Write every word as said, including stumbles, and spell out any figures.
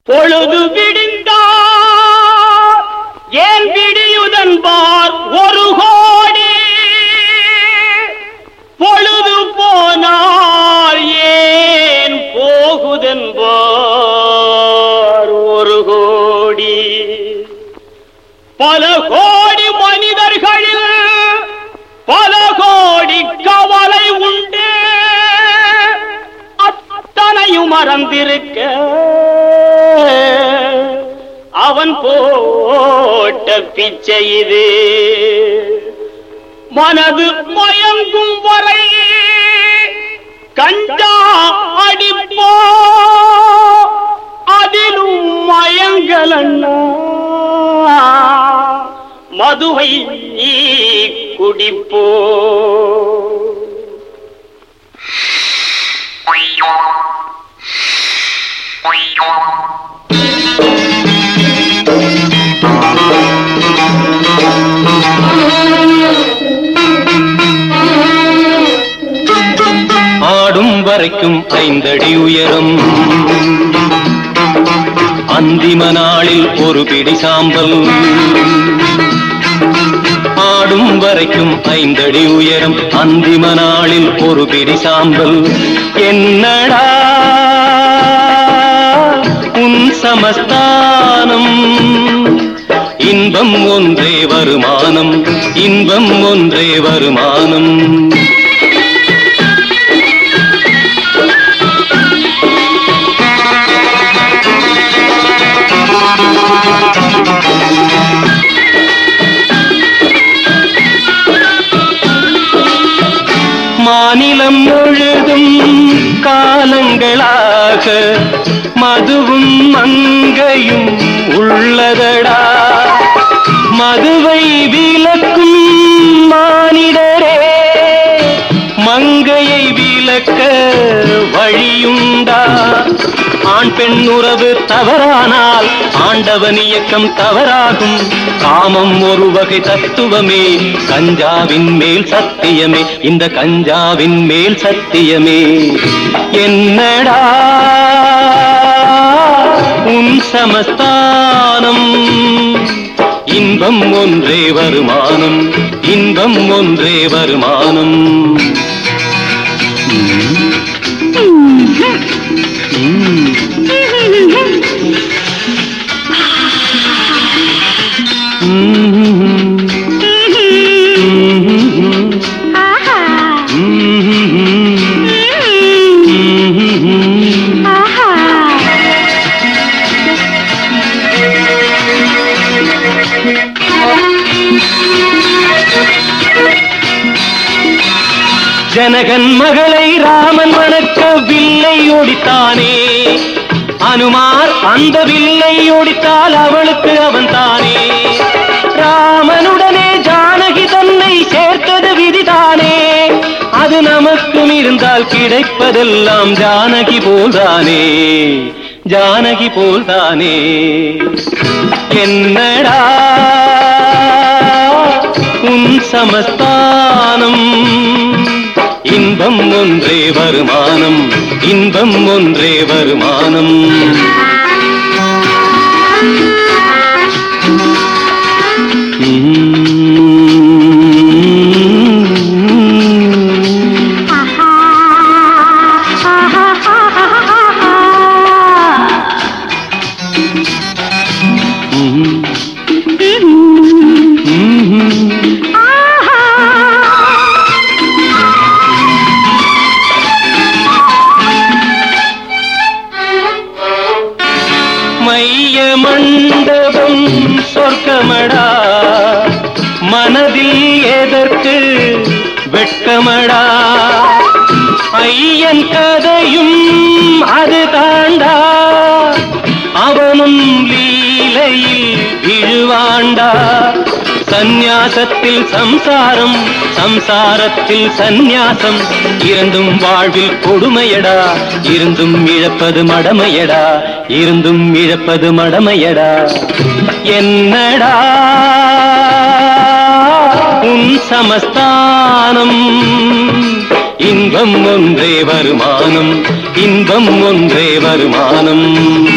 பொழுது விடிந்தார் ஏன் விடியுதன்பார் ஒரு கோடி, பொழுது போனார் ஏன் போகுதன்பார் ஒரு கோடி. பல கோடி மனிதர்களில் பல கோடி கவலை உண்டு, அத்தனையும் மறந்திருக்க அவன் போட்ட பிச்சை இது. மனது மயங்கும் வரை கஞ்சா அடிப்போ, அதிலும் மயங்கலன்னா மதுவை குடிப்போ. ஆடும் வரைக்கும் ஐந்தடி உயரம், அந்திம நாளில் ஒரு பிடி சாம்பல். ஆடும் வரைக்கும் ஐந்தடி உயரம், அந்திம நாளில் ஒரு பிடி சாம்பல். என்னடா உன் சமஸ்தானம், இன்பம் ஒன்றே வருமானம், இன்பம் ஒன்றே வருமானம். மாநிலம் முழுதும் காலங்களாக மதுவும் மங்கையும் உள்ளதடா. மதுவை விலக்கும் மானிடரே, மங்கையை விலக்க வழியுண்டா. ஆண் பெண் உறவு தவறானால் ஆண்டவன் இயக்கம் தவறாகும். காமம் ஒரு வகை தத்துவமே, கஞ்சாவின் மேல் சத்தியமே, இந்த கஞ்சாவின் மேல் சத்தியமே. என்னடா உன் சமஸ்தானம், இன்பம் ஒன்றே வருமானம், இன்பம் ஒன்றே வருமானம். ஜனகன் மகளை ராமன் வணக்க வில்லை ஓடித்தானே, அனுமார் அந்த வில்லை ஓடித்தால் அவளுக்கு அவன் தானே. ராமனுடனே ஜானகி தன்னை சேர்த்தது விதிதானே, அது நமக்கும் இருந்தால் கிடைப்பதெல்லாம் ஜானகி போல்தானே, ஜானகி போல்தானே. என்னடா உன் சமஸ்தானம், இன்பம் ஒன்றே வருமானம், இன்பம் ஒன்றே வருமானம். மைய மண்டபம் சொர்க்கமடா, மனதில் எதற்கு வெட்கமடா. ஐயன் கதையும் அது தாண்டா, அவனும் லீலையில் விழுவாண்டா. சந்நியாசத்தில் சம்சாரம், சம்சாரத்தில் சந்நியாசம், இருந்தும் வாழ்வில் கொடுமையடா, இருந்தும் இழப்பது மடமையடா, இருந்தும் இழப்பது மடமையடா. என்னடா உன் சமஸ்தானம், இன்பம் ஒன்றே வருமானம், இன்பம் ஒன்றே வருமானம்.